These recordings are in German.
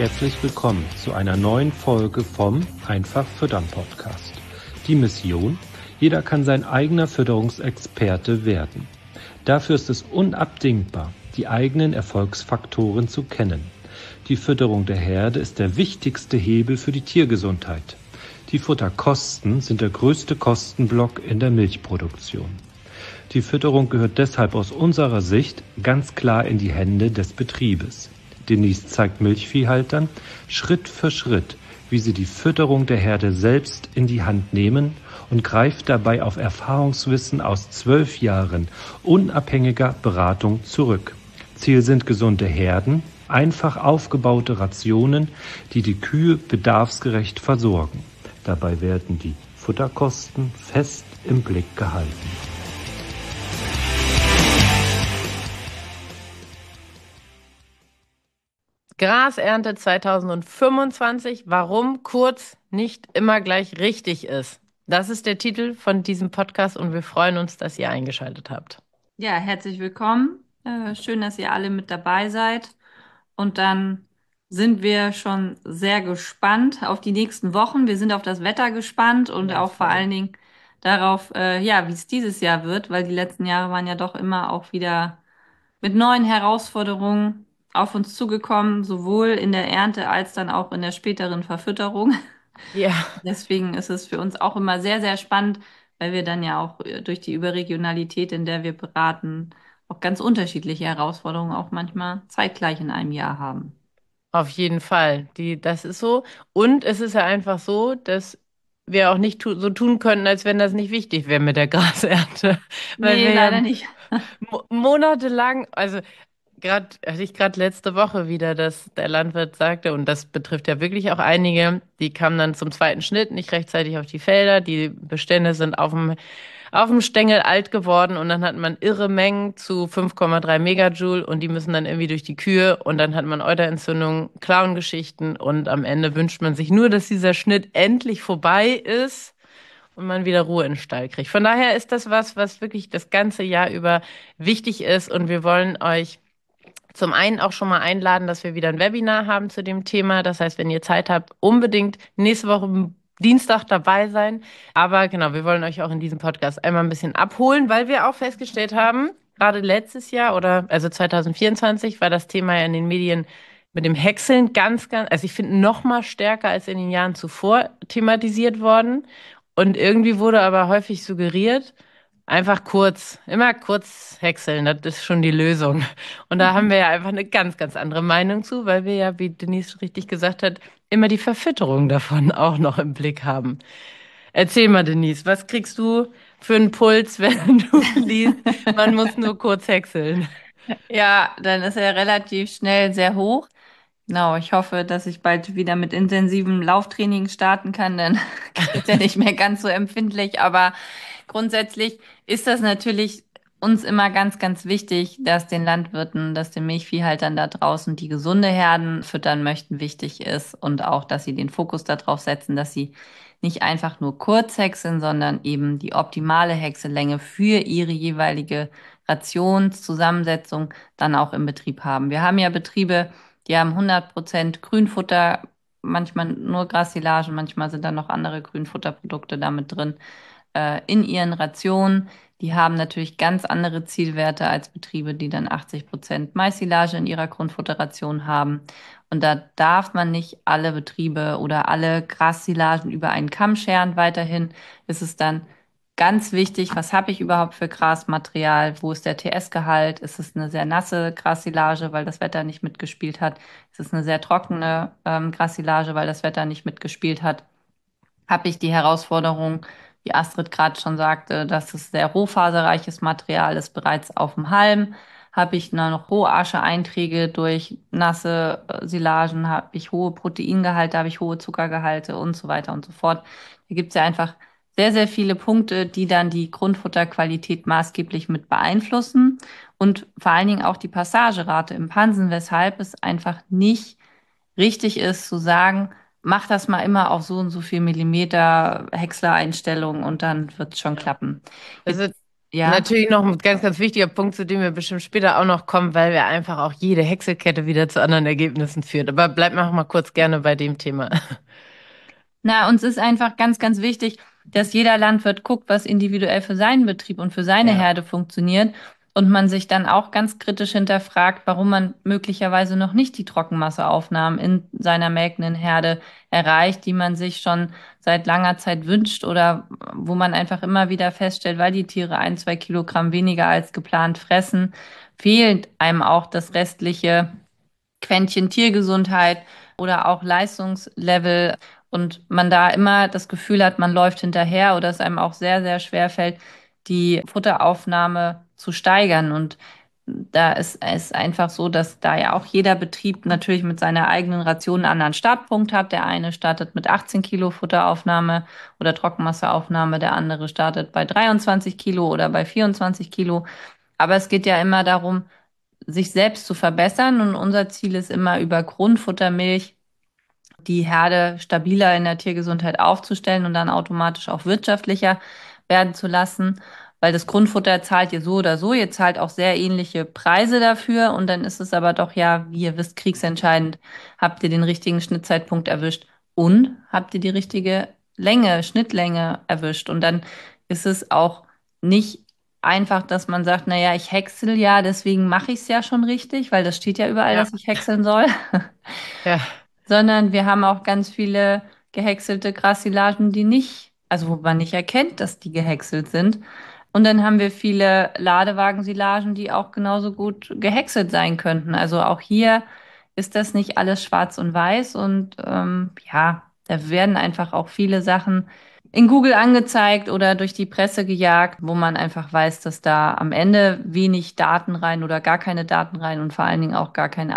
Herzlich willkommen zu einer neuen Folge vom Einfach Füttern Podcast. Die Mission: Jeder kann sein eigener Fütterungsexperte werden. Dafür ist es unabdingbar, die eigenen Erfolgsfaktoren zu kennen. Die Fütterung der Herde ist der wichtigste Hebel für die Tiergesundheit. Die Futterkosten sind der größte Kostenblock in der Milchproduktion. Die Fütterung gehört deshalb aus unserer Sicht ganz klar in die Hände des Betriebes. Denise zeigt Milchviehhaltern Schritt für Schritt, wie sie die Fütterung der Herde selbst in die Hand nehmen und greift dabei auf Erfahrungswissen aus 12 Jahren unabhängiger Beratung zurück. Ziel sind gesunde Herden, einfach aufgebaute Rationen, die die Kühe bedarfsgerecht versorgen. Dabei werden die Futterkosten fest im Blick gehalten. Grasernte 2025, warum kurz nicht immer gleich richtig ist. Das ist der Titel von diesem Podcast und wir freuen uns, dass ihr eingeschaltet habt. Ja, herzlich willkommen. Schön, dass ihr alle mit dabei seid. Und dann sind wir schon sehr gespannt auf die nächsten Wochen. Wir sind auf das Wetter gespannt und Ja, auch vor voll. allen Dingen darauf, wie es dieses Jahr wird, weil die letzten Jahre waren ja doch immer auch wieder mit neuen Herausforderungen auf uns zugekommen, sowohl in der Ernte als dann auch in der späteren Verfütterung. Ja, Deswegen ist es für uns auch immer sehr, sehr spannend, weil wir dann ja auch durch die Überregionalität, in der wir beraten, auch ganz unterschiedliche Herausforderungen auch manchmal zeitgleich in einem Jahr haben. auf jeden Fall. Das ist so. Und es ist ja einfach so, dass wir auch nicht so tun könnten, als wenn das nicht wichtig wäre mit der Grasernte. Weil Nee, wir ja leider nicht. monatelang, also hatte ich gerade letzte Woche wieder, dass der Landwirt sagte, und das betrifft ja wirklich auch einige, die kamen dann zum zweiten Schnitt nicht rechtzeitig auf die Felder, die Bestände sind auf dem Stängel alt geworden und dann hat man irre Mengen zu 5,3 Megajoule und die müssen dann irgendwie durch die Kühe und dann hat man Euterentzündung, Klauengeschichten und am Ende wünscht man sich nur, dass dieser Schnitt endlich vorbei ist und man wieder Ruhe in den Stall kriegt. Von daher ist das was wirklich das ganze Jahr über wichtig ist und wir wollen euch zum einen auch schon mal einladen, dass wir wieder ein Webinar haben zu dem Thema. Das heißt, wenn ihr Zeit habt, unbedingt nächste Woche Dienstag dabei sein. Aber genau, wir wollen euch auch in diesem Podcast einmal ein bisschen abholen, weil wir auch festgestellt haben, gerade letztes Jahr oder also 2024 war das Thema ja in den Medien mit dem Häckseln also ich finde noch mal stärker als in den Jahren zuvor thematisiert worden. Und irgendwie wurde aber häufig suggeriert, einfach kurz, immer kurz häckseln, das ist schon die Lösung. Und da haben wir ja einfach eine ganz, ganz andere Meinung zu, weil wir ja, wie Denise richtig gesagt hat, immer die Verfütterung davon auch noch im Blick haben. Erzähl mal, Denise, was kriegst du für einen Puls, wenn du liest, man muss nur kurz häckseln? Ja, dann ist er relativ schnell sehr hoch. Genau, ich hoffe, dass ich bald wieder mit intensivem Lauftraining starten kann, dann ist er nicht mehr ganz so empfindlich. Aber grundsätzlich ist das natürlich uns immer ganz, ganz wichtig, dass den Landwirten, dass den Milchviehhaltern da draußen, die gesunde Herden füttern möchten, wichtig ist und auch, dass sie den Fokus darauf setzen, dass sie nicht einfach nur kurz häckseln, sondern eben die optimale Häcksellänge für ihre jeweilige Rationszusammensetzung dann auch im Betrieb haben. Wir haben ja Betriebe, die haben 100% Grünfutter, manchmal nur Grassilagen, manchmal sind da noch andere Grünfutterprodukte damit drin, in ihren Rationen. Die haben natürlich ganz andere Zielwerte als Betriebe, die dann 80% Maissilage in ihrer Grundfutterration haben. Und da darf man nicht alle Betriebe oder alle Grassilagen über einen Kamm scheren. Weiterhin ist es dann ganz wichtig, was habe ich überhaupt für Grasmaterial? Wo ist der TS-Gehalt? Ist es eine sehr nasse Grassilage, weil das Wetter nicht mitgespielt hat? Ist es eine sehr trockene Grassilage, weil das Wetter nicht mitgespielt hat? Habe ich die Herausforderung, wie Astrid gerade schon sagte, dass es sehr rohfaserreiches Material ist, bereits auf dem Halm? Habe ich noch Rohascheeinträge durch nasse Silagen? Habe ich hohe Proteingehalte? Habe ich hohe Zuckergehalte und so weiter und so fort? Hier gibt es ja einfach sehr, sehr viele Punkte, die dann die Grundfutterqualität maßgeblich mit beeinflussen und vor allen Dingen auch die Passagerate im Pansen, weshalb es einfach nicht richtig ist zu sagen, mach das mal immer auf so und so viel Millimeter Häcksler-Einstellung und dann wird es schon Ja. klappen. Also Jetzt, Ja. Natürlich noch ein ganz, ganz wichtiger Punkt, zu dem wir bestimmt später auch noch kommen, weil wir einfach auch jede Häckselkette wieder zu anderen Ergebnissen führt. Aber bleib mal kurz gerne bei dem Thema. Na, uns ist einfach ganz, ganz wichtig, dass jeder Landwirt guckt, was individuell für seinen Betrieb und für seine Ja. Herde funktioniert und man sich dann auch ganz kritisch hinterfragt, warum man möglicherweise noch nicht die Trockenmasseaufnahmen in seiner melkenden Herde erreicht, die man sich schon seit langer Zeit wünscht oder wo man einfach immer wieder feststellt, weil die Tiere 1, 2 Kilogramm weniger als geplant fressen, fehlt einem auch das restliche Quäntchen Tiergesundheit oder auch Leistungslevel und man da immer das Gefühl hat, man läuft hinterher oder es einem auch sehr, sehr schwer fällt, die Futteraufnahme zu steigern. Und da ist es einfach so, dass da ja auch jeder Betrieb natürlich mit seiner eigenen Ration einen anderen Startpunkt hat. Der eine startet mit 18 Kilo Futteraufnahme oder Trockenmasseaufnahme, der andere startet bei 23 Kilo oder bei 24 Kilo. Aber es geht ja immer darum, sich selbst zu verbessern. Und unser Ziel ist immer über Grundfuttermilch die Herde stabiler in der Tiergesundheit aufzustellen und dann automatisch auch wirtschaftlicher werden zu lassen. Weil das Grundfutter zahlt ihr so oder so, ihr zahlt auch sehr ähnliche Preise dafür und dann ist es aber doch ja, wie ihr wisst, kriegsentscheidend. Habt ihr den richtigen Schnittzeitpunkt erwischt und habt ihr die richtige Länge, Schnittlänge erwischt? Und dann ist es auch nicht einfach, dass man sagt, naja, ich häcksel ja, deswegen mache ich es ja schon richtig, weil das steht ja überall, Ja. dass ich häckseln soll. Ja. Sondern wir haben auch ganz viele gehäckselte Grassilagen, die nicht, also wo man nicht erkennt, dass die gehäckselt sind. Und dann haben wir viele Ladewagensilagen, die auch genauso gut gehäckselt sein könnten. Also auch hier ist das nicht alles schwarz und weiß und ja, da werden einfach auch viele Sachen in Google angezeigt oder durch die Presse gejagt, wo man einfach weiß, dass da am Ende wenig Daten rein oder gar keine Daten rein und vor allen Dingen auch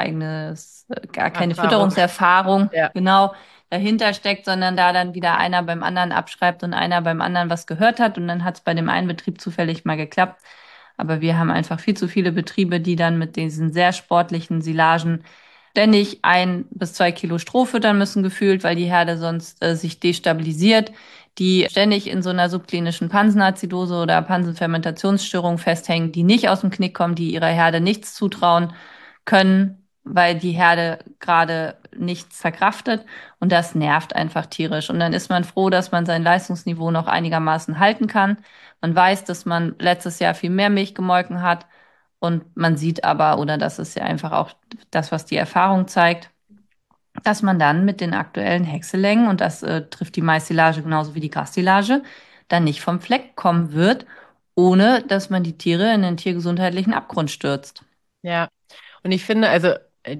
gar keine Erfahrung. Fütterungserfahrung Ja. genau dahinter steckt, sondern da dann wieder einer beim anderen abschreibt und einer beim anderen was gehört hat und dann hat es bei dem einen Betrieb zufällig mal geklappt. Aber wir haben einfach viel zu viele Betriebe, die dann mit diesen sehr sportlichen Silagen ständig 1 bis 2 Kilo Stroh füttern müssen, gefühlt, weil die Herde sonst sich destabilisiert, die ständig in so einer subklinischen Pansenacidose oder Pansenfermentationsstörung festhängen, die nicht aus dem Knick kommen, die ihrer Herde nichts zutrauen können, weil die Herde gerade nichts verkraftet und das nervt einfach tierisch. Und dann ist man froh, dass man sein Leistungsniveau noch einigermaßen halten kann. Man weiß, dass man letztes Jahr viel mehr Milch gemolken hat und man sieht aber, oder das ist ja einfach auch das, was die Erfahrung zeigt, dass man dann mit den aktuellen Häcksellängen, und das trifft die Maissilage genauso wie die Grassilage, dann nicht vom Fleck kommen wird, ohne dass man die Tiere in den tiergesundheitlichen Abgrund stürzt. Ja. Und ich finde, also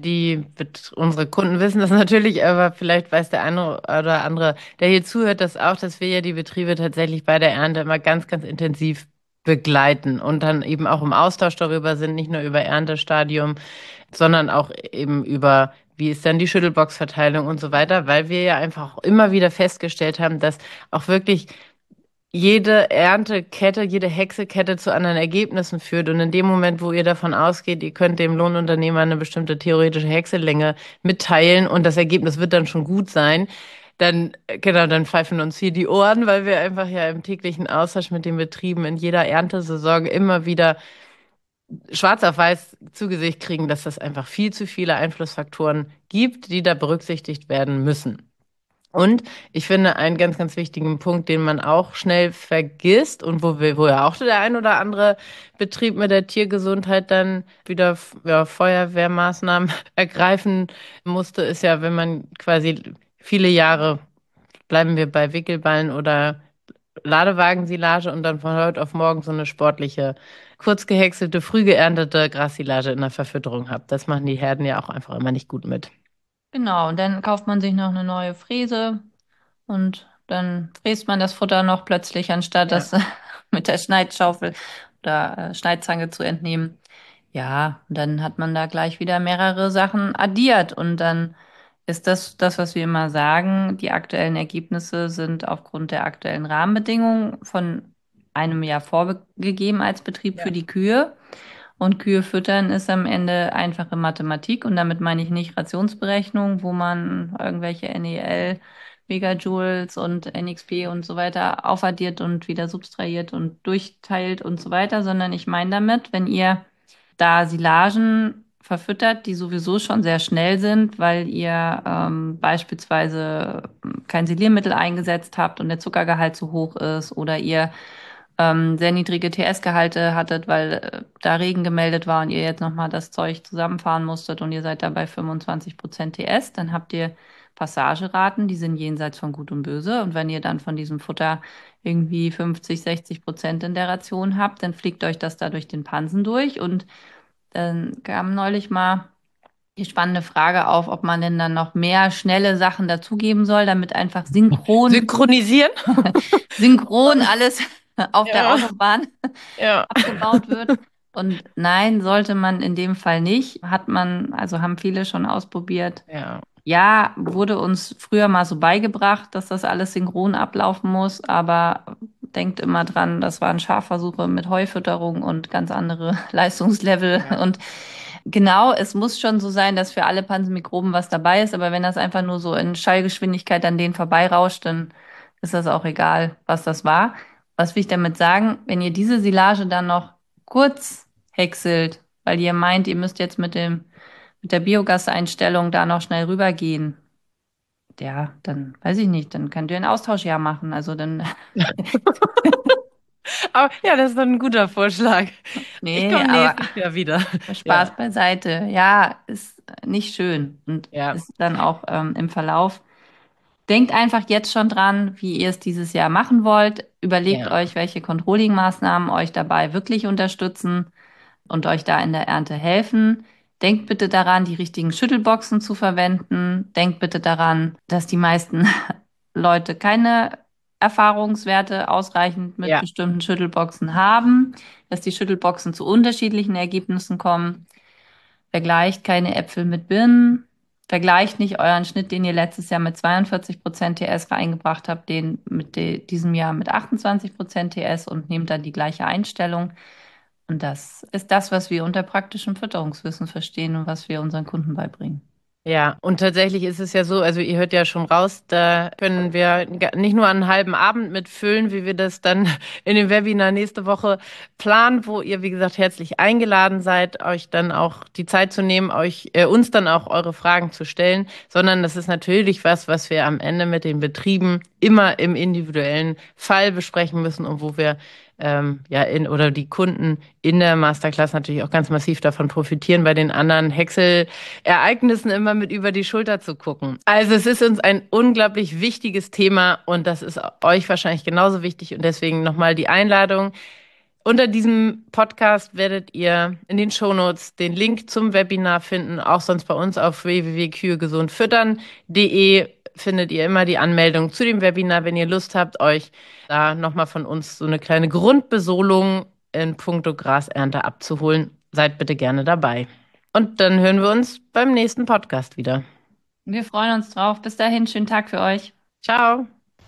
unsere Kunden wissen das natürlich, aber vielleicht weiß der eine oder andere, der hier zuhört, das auch, dass wir ja die Betriebe tatsächlich bei der Ernte immer ganz, ganz intensiv begleiten und dann eben auch im Austausch darüber sind, nicht nur über Erntestadium, sondern auch eben über, wie ist dann die Schüttelboxverteilung und so weiter, weil wir ja einfach auch immer wieder festgestellt haben, dass auch wirklich jede Erntekette, jede Hexekette zu anderen Ergebnissen führt. Und in dem Moment, wo ihr davon ausgeht, ihr könnt dem Lohnunternehmer eine bestimmte theoretische Häcksellänge mitteilen und das Ergebnis wird dann schon gut sein, dann, genau, dann pfeifen uns hier die Ohren, weil wir einfach ja im täglichen Austausch mit den Betrieben in jeder Erntesaison immer wieder schwarz auf weiß zu Gesicht kriegen, dass das einfach viel zu viele Einflussfaktoren gibt, die da berücksichtigt werden müssen. Und ich finde einen ganz, ganz wichtigen Punkt, den man auch schnell vergisst und wo ja auch der ein oder andere Betrieb mit der Tiergesundheit dann wieder ja, Feuerwehrmaßnahmen ergreifen musste, ist ja, wenn man quasi viele Jahre, bleiben wir bei Wickelballen oder Ladewagensilage und dann von heute auf morgen so eine sportliche, kurz gehäckselte, früh geerntete Grassilage in der Verfütterung habt. Das machen die Herden ja auch einfach immer nicht gut mit. Genau, und dann kauft man sich noch eine neue Fräse und dann fräst man das Futter noch plötzlich, anstatt Ja. das mit der Schneidschaufel oder Schneidzange zu entnehmen. Ja, und dann hat man da gleich wieder mehrere Sachen addiert und dann ist das, was wir immer sagen, die aktuellen Ergebnisse sind aufgrund der aktuellen Rahmenbedingungen von einem Jahr vorgegeben als Betrieb für Ja. die Kühe. Und Kühe füttern ist am Ende einfache Mathematik und damit meine ich nicht Rationsberechnung, wo man irgendwelche NEL, Megajoules und NXP und so weiter aufaddiert und wieder subtrahiert und durchteilt und so weiter, sondern ich meine damit, wenn ihr da Silagen verfüttert, die sowieso schon sehr schnell sind, weil ihr beispielsweise kein Siliermittel eingesetzt habt und der Zuckergehalt zu hoch ist oder ihr sehr niedrige TS-Gehalte hattet, weil da Regen gemeldet war und ihr jetzt nochmal das Zeug zusammenfahren musstet und ihr seid dabei 25% TS, dann habt ihr Passageraten, die sind jenseits von Gut und Böse. Und wenn ihr dann von diesem Futter irgendwie 50-60% in der Ration habt, dann fliegt euch das da durch den Pansen durch. Und dann kam neulich mal die spannende Frage auf, ob man denn dann noch mehr schnelle Sachen dazugeben soll, damit einfach Synchronisieren? synchron alles auf der Ja. Autobahn Ja. abgebaut wird. Und nein, sollte man in dem Fall nicht. Haben viele schon ausprobiert. Ja. Ja, wurde uns früher mal so beigebracht, dass das alles synchron ablaufen muss, aber denkt immer dran, das waren Schafversuche mit Heufütterung und ganz andere Leistungslevel. Ja. Und genau, es muss schon so sein, dass für alle Pansenmikroben was dabei ist, aber wenn das einfach nur so in Schallgeschwindigkeit an denen vorbeirauscht, dann ist das auch egal, was das war. Was will ich damit sagen? Wenn ihr diese Silage dann noch kurz häckselt, weil ihr meint, ihr müsst jetzt mit der Biogaseinstellung da noch schnell rübergehen. Ja, dann weiß ich nicht, dann könnt ihr ein Austauschjahr machen. Also dann. Aber ja, das ist doch ein guter Vorschlag. Nee, Ich komme aber nächstes Jahr wieder. Spaß Ja. beiseite. Ja, ist nicht schön und Ja. ist dann auch im Verlauf. Denkt einfach jetzt schon dran, wie ihr es dieses Jahr machen wollt. Überlegt Ja. euch, welche Controlling-Maßnahmen euch dabei wirklich unterstützen und euch da in der Ernte helfen. Denkt bitte daran, die richtigen Schüttelboxen zu verwenden. Denkt bitte daran, dass die meisten Leute keine Erfahrungswerte ausreichend mit Ja. bestimmten Schüttelboxen haben, dass die Schüttelboxen zu unterschiedlichen Ergebnissen kommen. Vergleicht keine Äpfel mit Birnen. Vergleicht nicht euren Schnitt, den ihr letztes Jahr mit 42% TS reingebracht habt, den mit diesem Jahr mit 28% TS und nehmt dann die gleiche Einstellung. Und das ist das, was wir unter praktischem Fütterungswissen verstehen und was wir unseren Kunden beibringen. Ja, und tatsächlich ist es ja so, also ihr hört ja schon raus, da können wir nicht nur einen halben Abend mitfüllen, wie wir das dann in dem Webinar nächste Woche planen, wo ihr, wie gesagt, herzlich eingeladen seid, euch dann auch die Zeit zu nehmen, uns dann auch eure Fragen zu stellen, sondern das ist natürlich was wir am Ende mit den Betrieben immer im individuellen Fall besprechen müssen und wo wir oder die Kunden in der Masterclass natürlich auch ganz massiv davon profitieren, bei den anderen Häcksel-Ereignissen immer mit über die Schulter zu gucken. Also es ist uns ein unglaublich wichtiges Thema und das ist euch wahrscheinlich genauso wichtig und deswegen nochmal die Einladung. Unter diesem Podcast werdet ihr in den Shownotes den Link zum Webinar finden, auch sonst bei uns auf www.kühegesundfüttern.de findet ihr immer die Anmeldung zu dem Webinar, wenn ihr Lust habt, euch da nochmal von uns so eine kleine Grundbesolung in puncto Grasernte abzuholen. Seid bitte gerne dabei. Und dann hören wir uns beim nächsten Podcast wieder. Wir freuen uns drauf. Bis dahin, schönen Tag für euch. Ciao.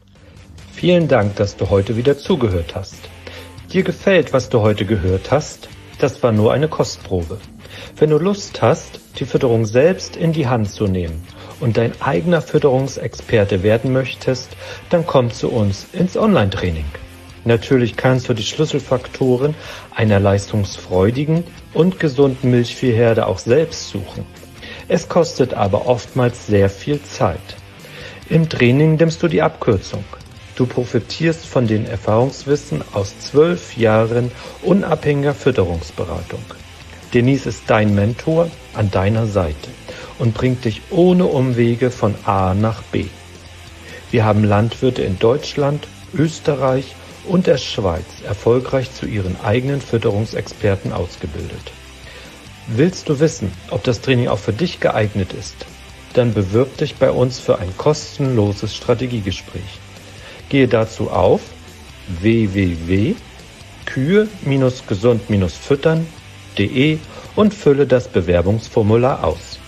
Vielen Dank, dass du heute wieder zugehört hast. Dir gefällt, was du heute gehört hast? Das war nur eine Kostprobe. Wenn du Lust hast, die Fütterung selbst in die Hand zu nehmen und dein eigener Fütterungsexperte werden möchtest, dann komm zu uns ins Online-Training. Natürlich kannst du die Schlüsselfaktoren einer leistungsfreudigen und gesunden Milchviehherde auch selbst suchen. Es kostet aber oftmals sehr viel Zeit. Im Training nimmst du die Abkürzung. Du profitierst von den Erfahrungswissen aus 12 Jahren unabhängiger Fütterungsberatung. Denise ist dein Mentor an deiner Seite und bringt dich ohne Umwege von A nach B. Wir haben Landwirte in Deutschland, Österreich und der Schweiz erfolgreich zu ihren eigenen Fütterungsexperten ausgebildet. Willst du wissen, ob das Training auch für dich geeignet ist? Dann bewirb dich bei uns für ein kostenloses Strategiegespräch. Gehe dazu auf www.kühe-gesund-füttern.de und fülle das Bewerbungsformular aus.